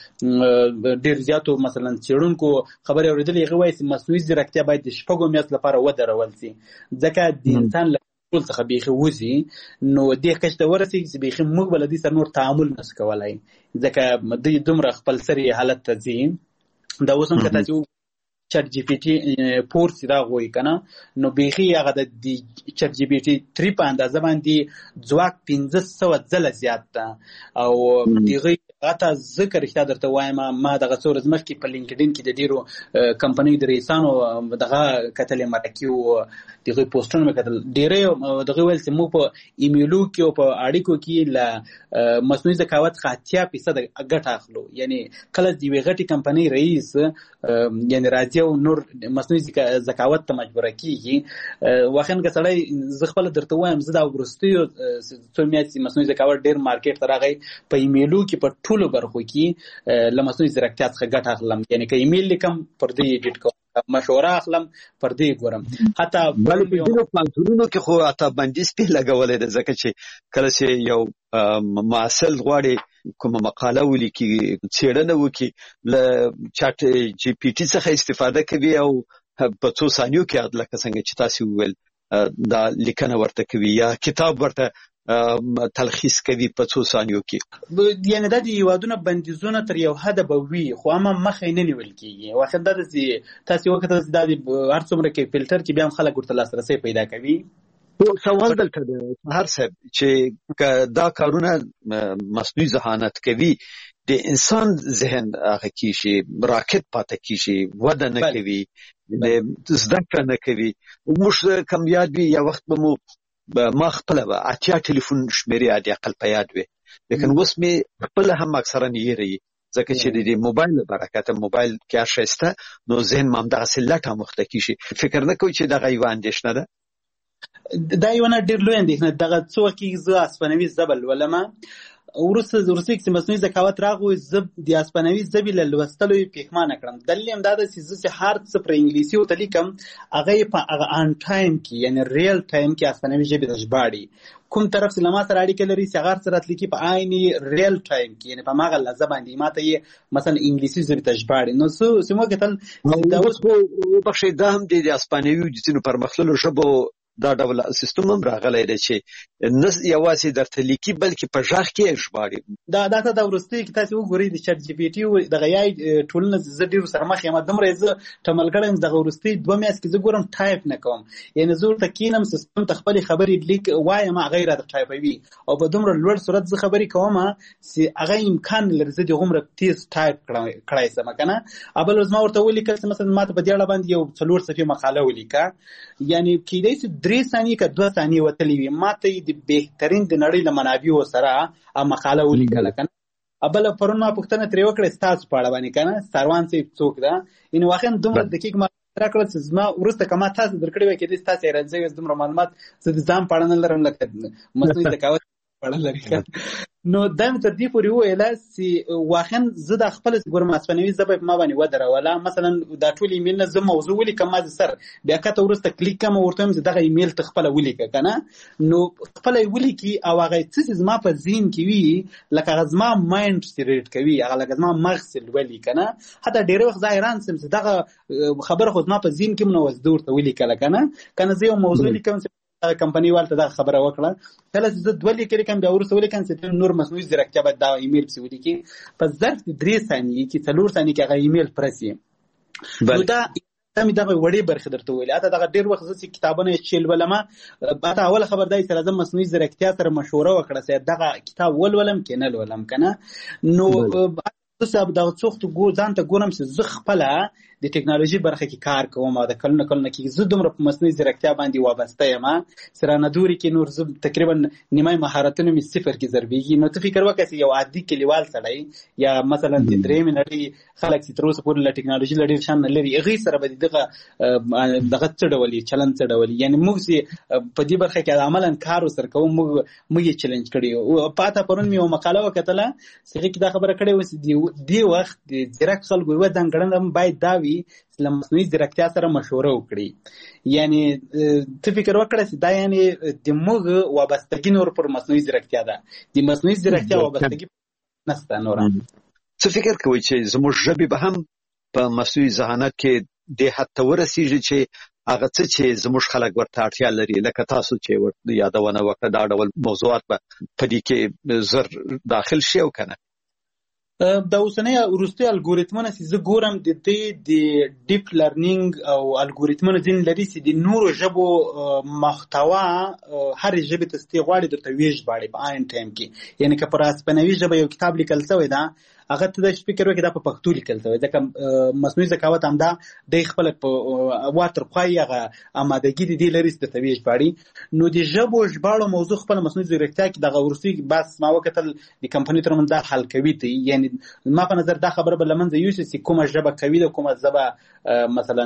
د ډیر زیاتو مثلا چېرونکو خبرې اورېدلې هغه وایي چې مصنوعي ځیرکتیا باید د شپږو میاشتو لپاره ودرول شي ځکه د انسان ټول څخه بيخي وځي نو دې کچ ته ورسېږي چې بيخي موږ بل دې سره نور تعامل نس کولای ځکه د دومره خپل سری حالت ته ځي. دا اوس هم کته چې چټ جی پی ټي 4 سره غوي کنه نو بيخي هغه د چټ جی پی ټي 3 په اندازه باندې ځواک 1500 ځله زیات ده او دغه غاټه ذکر اخته درته وایم ما دغه څور زمخ کې په لینکډین کې د ډیرو کمپنیو د رئیسانو دغه کتلې مرکیو دغه پوسټونه مکتل ډیره دغه ویل چې مو په ایمیلو کې او په اړیکو کې ل مصنوعي ذکاوت 80% ګټه اخلو یعنی کله دی غټي کمپنی رئیس یعنی راځي او نور مصنوعي ذکاوت ته مجبور کیږي واخن که سړی ز خپل درته وایم زه دا ورستیو څو میاشتې مصنوعي ذکاوت ډیر مارکیټ ته راغی په ایمیلو کې په ټولو برخو کې له مصنوعي ځیرکتیا څخه ګټه اخلم یعنی که ایمیل لیکم پر دې ایډیټ کوم مشوره اخلم پر دې ګورم حتی بل په پلانونو کې خو اته بندیز په لګولې ده ځکه چې کله چې یو معسل غواړي کومه مقاله ولیکي څېړنه وکړي له چټ جی پی ټي څخه استفاده کوي او په څو ثانیو کې لکه څنګه چې تاسو ویل دا لیکنه ورته کوي یا کتاب ورته تلخیص کوي په څو ثانیو کې یعنی د یوادونه بندیزونه تر یو حد به وي خو هم مخې نه نیول کیږي واخر د تاسو وخت د هر څومره کې فلټر کې بیا هم خلک ورته لاسرسي پیدا کوي. سوال دلته ده هر څه چې دا کارونه مصنوعي ذهانت کوي د انسان ذهن هغه کیشي راکټ پاتې کیشي وده نه کوي د زده کړه نه کوي. موږ کم یاد وي یا وخت به مو ما خپل به اتیا ټلیفون شمیرې عادي عقل په یاد وي لیکن اوس می خپل هم اکثرا یې ری ځکه چې د موبایل برکت موبایل کې شایسته نو ذهن مام دغه سلټه مختکی شي فکر نه کوي چې دغه یو اندیشنه ده دا یو نه ډیر لوی اندیښنه دغه څو کې زه اسپانوي زبل ولما ورسته چې مصنوعي ذکاوت راغوي زب د اسپانوي زبې له لوستلو پېښمانه کړم دلیل هم دا ده چې زه هر څه پر انګلیسي او تلیکم هغه په هغه ان ټایم کې یعنی ریل ټایم کې اسپانوي ژبه د ژباړي کوم طرف چې لما سره اړیکه لري چې هغه سره تلیکي په عیني ریل ټایم کې یعنی په ماغه لحظه باندې ماته یې مثلا انګلیسي ژبه ته ژباړي نو سمو کتل دا اوس په بخښه د هم د اسپانوي د څینو پرمختللو ژبو دا ډول سیستم هم راغلی دی چې نه یوازې درته لیکي بلکې په ژغ کې ژباړي دا ته د ورستي کې تاسو وګورئ د چټ جی پی ټي او د غیای ټولنه زه ډیر سره مخ یم دمره زه تمل کړم د ورستي 2 میاشتې کې زه ګورم ټایپ نه کوم یعنی زه ته کینم سیستم ته خپل خبرې لیک وایم غیر د ټایپوي او په دومره لوړ صورت زه خبرې کوم چې هغه امکان لري زه د عمر تیز ټایپ کړای سم کنه ابل زما ورته ولیکل مثلا ماته په دې اړه باندې یو 4 صفحې مقاله ولیکا یعنی کیدای شي 3 ثانیې که 2 ثانیې وتلې وي ماته د بهترین د نړۍ له منابعو سره مقاله ولیکل کنه ابل پرون ما پوښتنه ترې وکړه تاسو په اړه باندې کنه سروان سي څوک ده ان واخن دومره دقیق ما راکړل چې زما ورسته کما تاسو درکړی وای کې د تاسو راځي دومره معلومات چې د ځان پړنه لرم لکه مصنوعي ذکاوت پړنه لري نو دا مې تدې پورې ویل چې واخن زه د خپل ګورم اسپانوي زبې ما باندې ودروله مثلا دا ټول ایمیل نه زه موضوع ولیکم ما سر بیا کته ورسته کلیک کوم ورته چې دغه ایمیل ته خپل ولیک کنه نو خپل ولیکي او هغه څه زما په ذهن کې وي لکه زما مایند سټریټ کوي هغه لکه زما مغز ولی کنه حتی ډېر وخت ځایران سم چې دغه خبره خو زما په ذهن کې منوز دور ته ولیکل کنه زه یو موضوع لیکم کمپنی والته دا خبره وکړه کله چې زه دوه لیکل کوم بیا ورسره ولیکم چې نور مصنوعي ځیرکتیا به دا ایمیل پسې ولیکي په ظرف د 3 ثانیې کې 4 ثانیې کې هغه ایمیل پرسي نو دا مې دغه وړې برخه درته ویل اته دغه ډېر وخت چې کتابونه چیل ولما اته اول خبرداري سره د مصنوعي ځیرکتیا سره مشوره وکړه چې دغه کتاب ولولم کې نه ولولم کنه نو صاحب دا څوخت ځان ته ګورم چې زه خپله د ټکنالوژي برخه کې کار کوم او د کلونه کې زه دومره په مصنوعي ځیرکتیا باندې وابسته یم سره ندوري کې نور زه تقریبا نیمه مهارتونه مې صفر کې ضربېږي. نو ته فکر وکړه چې یو عادي کلیوال سړی یا مثلا د درېیمې نړۍ خلک چې تر اوسه پورې له ټکنالوژي له ډېر شان نه لري هغوی سره به دغه څه ډول چلند څه ډول یعنی موږ چې په دې برخه کې عملا کار ورسره کوو موږ یې چلنج کړی یو. پاته پرون مې یوه مقاله وکتله چې هغې کې دا خبره کړې وه چې دې وخت د ځیرک خلکو یوه ځانګړنه باید دا وي له مصنوعي ځیرکتیا سره مشوره وکړي. یعنی ته فکر وکړه چې دا یعنی د موږ وابستګي نور پر مصنوعي ځیرکتیا ده د مصنوعي ځیرکتیا وابستګي نشته نوره. څه فکر کوئ چې زموږ ژبې به هم په مصنوعي ذهانت کې دې حد ته ورسېږي چې هغه څه چې زموږ خلک ورته اړتیا لري لکه تاسو چې یادونه وکړه دا ډول موضوعات به په دې کې زر داخل شي او که نه؟ دا اوسنۍ وروستي الګوریتمونه چې زه ګورم د دې د ډیپ لرنینګ او الګوریتمونه ځینې لري چې د نورو ژبو محتوا هرې ژبې ته ستې غواړي درته ویې ژباړي په عین ټایم کې. یعنې که پر اسپانوي ژبه یو کتاب لیکل شوی ده هغه ته دا فکر وکړي دا په پښتو لیکل شوی ځکه مصنوعي ذکاوت همدا دی خپله په واترخوایي هغه امادګي د دې لري چې درته ویې ژباړي. نو د ژبو ژباړو موضوع خپله مصنوعي ځیرکتیا کې دغه وروستي بحث ما وکتل د کمپنۍ ترمنځ دا حل کوي ته یعنی ما په نظر دا خبره به له منځه یوسي چې کومه ژبه قوي ده کومه ژبه مثلا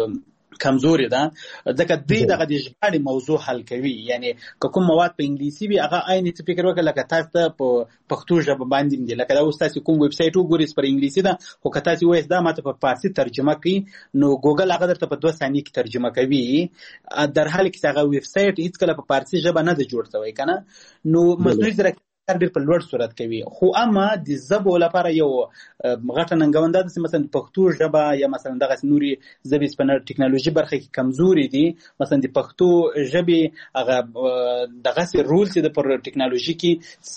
کمزوري ده ځکه دوی دغه د ژباړې موضوع حل کوي. یعنی که کوم مواد په انګلیسي وي هغه عین څه فکر وکړه لکه تاسو ته په پښتو ژبه باندې دي لکه دا اوس تاسو کوم ویب سایټ وګورئ پر انګلیسي ده خو که تاسو وایئ دا ماته په فارسي ترجمه کړي نو ګوګل هغه درته په 2 ثانیې کې ترجمه کوي در حال کې هغه ویب سایټ هیڅکله په فارسي ژبه نه ده جوړ شوی که نه. نو مصنوعي ځیرکتیا ډېر په لوړ صورت کوي خو اما د ژبو لپاره یو غټه ننګونه ده چې مثلا پښتو ژبه یا مثلا دغسې نورې ژبې چې په ټکنالوژي برخه کې کمزوري دي مثلا د پښتو ژبې هغه دغسې رول چې د پر ټکنالوژي کې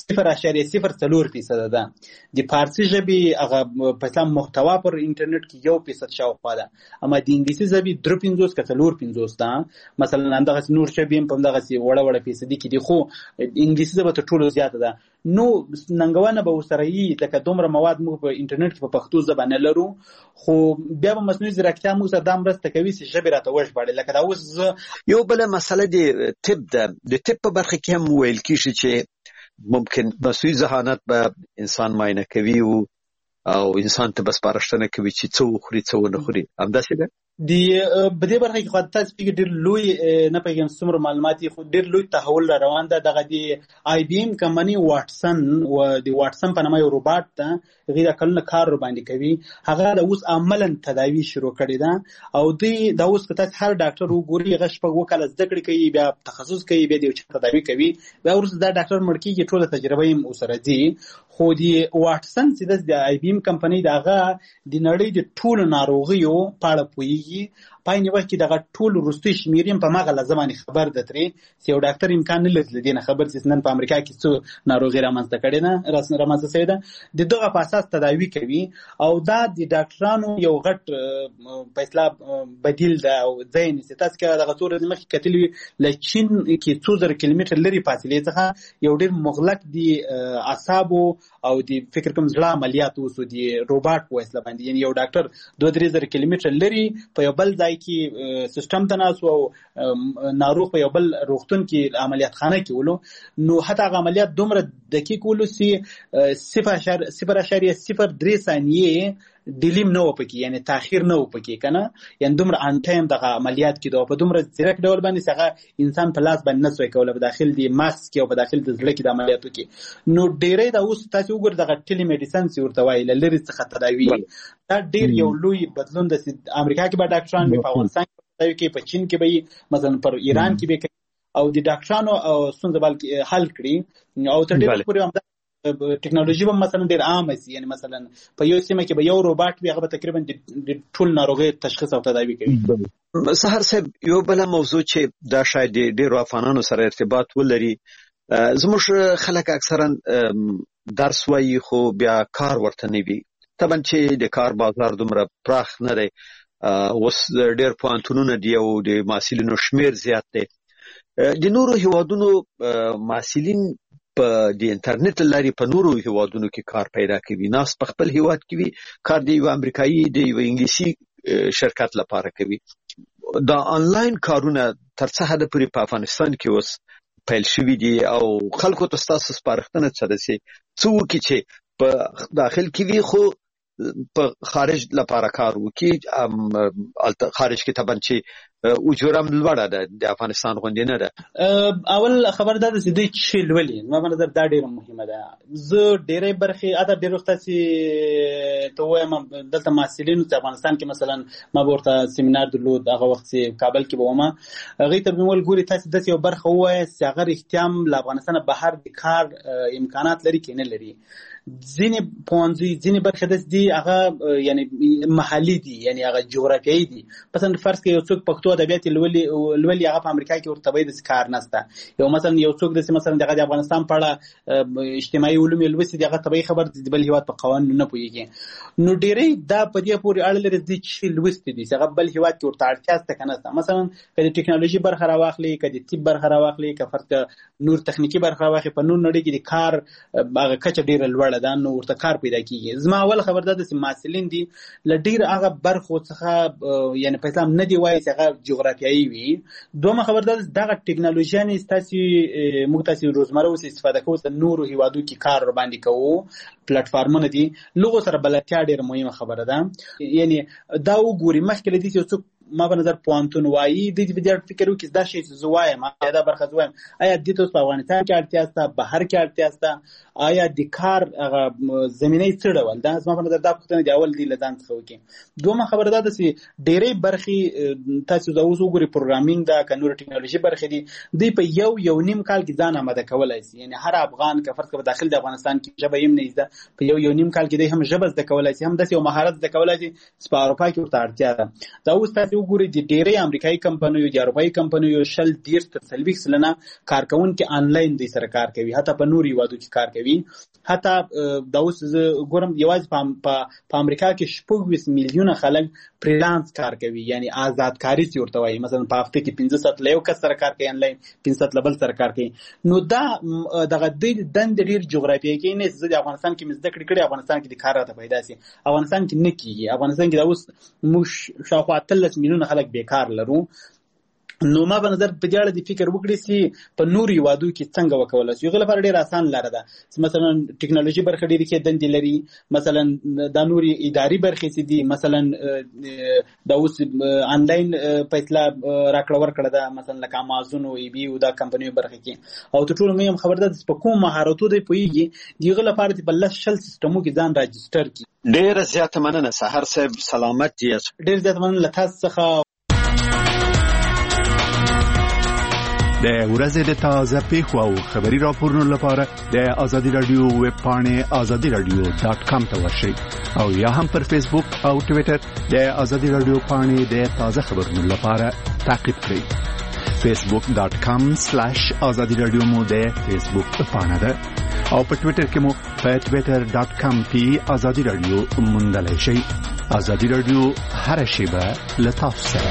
0.04% ده. د فارسي ژبې هغه په اسلام محتوا پر انټرنیټ کې 1% شاوخوا ده اما د انګلیسي ژبې 3.50 که 4.50 ده مثلا همدغسې نور ژبې هم په همدغسې وړه فیصدي کې دي خو انګلیسي ژبه تر ټولو زیاته ده. نو ننګونه به ورسره وي لکه دومره مواد موږ په انټرنیټ کې په پښتو ژبه نه لرو خو بیا به مصنوعي ځیرکتیا موږ سره دا مرسته کوي چې ژبې راته وژباړي. لکه دا اوس یو بله مسله د طب ده د طب په برخه کې هم ویل کېږي چې ممکن مصنوعي ذهانت به انسان معاینه کوي او انسان ته به سپارښتنه کوي چې څه وخوري څه ونه خوري همداسې ده؟ په دې برخه کې خو تاسو فکر ډېر لوی نه پوهېږم څومره معلومات یې خو ډېر لوی تحول را روان ده. دغه د آی بي ایم کمپنۍ واټسن د واټسن په نامه یو روباټ ده هغې دا کلونه کار ورباندې کوي هغه د اوس عملا تداوي شروع کړې ده او دوی دا اوس که تاسو هر ډاکټر وګورئ هغه 6 کاله زده کړې کوي بیا تخصص کوي بیا د یو چا تداوي کوي بیا وروسته دا ډاکټر مړ کېږي ټوله تجربه یې ورسره ځي. خو د واټسن چې د آی بي ایم کمپنۍ د هغه د نړۍ د ټولو ناروغیو په اړه پوهېږي په عین وخت کې دغه ټول وروستي شمېرې هم په هماغه لحظه باندې خبر ده ترې چې یو ډاکټر امکان نه لري له دې نه خبر چې نن په امریکا کې څه ناروغي رامنځته کړې ده رامنځته شوې ده د دغه په اساس تداوي کوي او دا د ډاکټرانو یو غټ په اصطلاح بدیل ده او ځای نیسي. تاسو که دغه څو ورځې مخکې کتلي له چین کې 2000 کیلومتر لرې فاصلې څخه یو ډېر مغلق د اعصابو او د فکر کوم زړه عملیات اوسو د روباټ په وسیله باندې یعنې یو ډاکټر 2-3 کیلومتر لرې په یو بل ځای کې سیستم ته ناست او ناروغ په یو بل روغتون کې عملیات خانه کې ولو نو حتی هغه عملیات دومره دقیق ولو چې 0.03 ثانیې ډیلیم نه و پکې یعنی تاخیر نه و پکې کنه یعنی دومره ان ټایم دغه عملیات کې دا په دومره ځیرک ډول باندې څنګه انسان په لاس باندې نسوي کوله په داخل دی ماسک کې او په داخل د زړه کې د عملیاتو کې نو ډیرې دا اوس تاسو وګورئ دغه ټیلی میډیسن چې ورته وایي لری څخه تداوی دا ډیر یو لوی بدلون د امریکا کې به ډاکټران په افغانستان کې په چین کې به مثلا پر ایران کې به او د ډاکټرانو ستونزه بلکې حل کړي او تر ډیره پورې هم ټکنالوژي به مثلا ډیر عام شي یعنی مثلا په یو سیمه کې به یو روباټ وي هغه تقریبا د ټول ناروغي تشخیص او تداوی کوي. سحر صاحب یو بل موضوع چې دا شاید ډیرو افغانانو سره ارتباط ولري زموږ خلک اکثرا درس وایي خو بیا کار ورته نه وي طبعا چې د کار بازار دومره پراخ نه دی اوس ډیر پوهنتونونه دي او د محصلینو شمیر زیات دی د نورو هیوادونو محصلین په د انټرنیټ لاري په نورو هیوادونو کې کار پیدا کوي، ناس په خپل هیواد کې وي کار دی یو امریکایي دی یو انګلیسي شرکت لپاره کوي. دا آنلاین کارونه تر څه حد پورې په افغانستان کې اوس پیل شوي دي او خلکو ته ستاسو سپارښتنه څه ده چې څه وکړي چې په داخل کې وي خو په خارج لپاره کار وکړي، خارج کې طبعا چې اجورم لوړه ده د افغانستان غوندې نه ده. اول خبر ده چې دوی چې لولي ما په نظر دا ډیره مهمه ده. زه ډیره برخه اته ډیره وخت چې ته وایم دلته محصلینو په افغانستان کې مثلا ما ورته سیمینار درلود، هغه وخت چې کابل کې ومه، هغه ته مول ګوري تاسو د یو برخه وایي چې هغه احتیام له افغانستان بهر د کار امکانات لري کې نه لري. ځینې پونځي ځینې برخه د دې هغه یعنی محلي دي، یعنی هغه جغرافیایي دي. مثلا فرض کې یو څوک پښتو ادبیات لولي هغه په امریکا کې ورته وایي د کار نشته، یو مثلا یو څوک د مثلا د افغانستان په اړه اجتماعي علوم لوسي دغه طبيعي خبر د بل هیواد په قوانینو نه پوهیږي. نو ډېرې دا په دې پورې اړه لري چې لوستي دي هغه بل هیواد کې ورته اړتیا ست کنه. مثلا کله ټکنالوژي برخه راواخلي، کله طب برخه راواخلي، کله فرض نور تخنیکی برخه راواخلي، په نور نړۍ کې د کار هغه کچه ډېره لوړه ده، نو ورته کار پیدا کیږي. زما اول خبر ده چې محصلین دي لډیر هغه برخو څخه یعنی په اسلام نه دی وایي چې هغه جغرافیایي وي. دومره خبر ده دغه ټکنالوژي نه ستاسو مختلف روزمره اوس استفاده کوو د نورو هیوادو کې کار باندې کوو، پلیټ فارمونه دي لغو سره بلتیا ډیر مهمه خبره ده. یعنی دا وګوري مخکې لدی چې څوک ما په نظر پوانتون وایي د دې په فکر وکړي دا شی زوایم دا برخه زوایم آیا د تاسو په افغانستان کې اړتیا سته، بهر کې اړتیا سته، آیا د کار زمینه څه ډول ده؟ ما په نظر دا پوښتنه دی اول دی لدان څه وکړي. دومره خبره ده چې ډېرې برخې تاسو دا اوس وګوري پروګرامینګ دا کنور ټکنالوژي برخې دي دوی په یو نیم کال کې ځان آماده کولای شي. یعنی هر افغان که فرض کړه داخل د افغانستان کې ژبه یې نه زده په یو نیم کال کې هم ژبه زده کولای شي، هم د یو مهارت زده کولای شي په اروپا کې ورته اړتیا ده. دا اوس تاسو وګورئ د ډېرې امریکایي کمپنیو د اروپایي کمپنیو 30-40 سلنه کارکونکي آنلاین دي سره کار کوي، حتی په نوري هیوادو کې کار کوي. حتی دا اوس ګورم یوازې په امریکا کې 20 میلیونه خلک فریلانس کار کوي، یعنی آزاد کاری څه ورته وایي. مثلا په هفته کې 15 ساعت له یو کس سره کار کوي آنلاین، 15 ساعت له بل سره کار کوي. نو دا دغه د دند ډیر جغرافیایي کې نه زه د افغانستان کې مزد کړی افغانستان کې د کار راته پیدا سي، افغانستان کې نه کیږي. افغانستان کې دا اوس موږ شاوخوا 13 میلیونه خلک بیکار لرو. نو ما په نظر په دې اړه د فکر وکړي چې په نورو هیوادو کې څنګه وکولای شي. یو لپاره ډیر آسان لاره ده چې مثلا ټکنالوژي برخه ډیره کې دندې لري، مثلا د نوري اداري برخې چې دي، مثلا دا اوس آنلاین پیسې راکړه ورکړه ده، مثلا لکه امازون او ای بي او دا کمپنیو برخه کې. او ته ټول مې هم خبر ده چې په کوم مهارتو دی پويږي دیغه لپاره چې بل شل سیستمو کې ځان راجستر کی. ډیر زیات مننه سحر صاحب، سلامت یې. ډیر زیات مننه تاسو څخه. د ورځې د تازه پیښو او خبري راپورونو لپاره د آزادي رادیو ویب پاڼې azadiradio.com ته ورشئ او یا هم پر فیسبوک او ټوئیټر د آزادي رادیو پاڼې د تازه خبرونو لپاره تعقیب کړئ. facebook.com/azadiradio مو د فیسبوک پاڼه ده او په ټوئیټر کې مو په twitter.com/azadiradio موندلای شئ. آزادي رادیو هر شیبه لطف سره.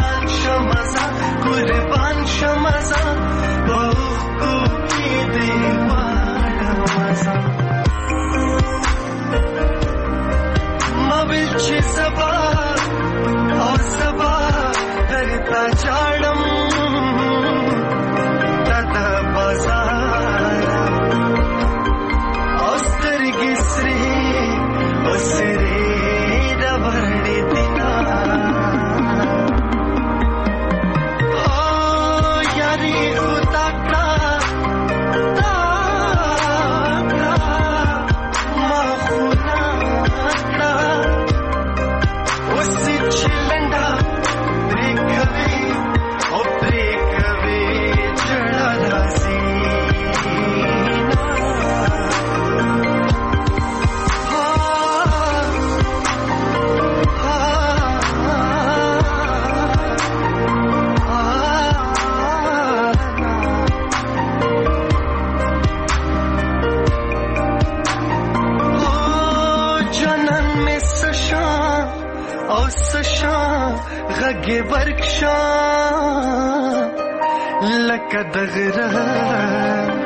قربان شمزه با حقوقی دی غږ ورکشا لکه دغره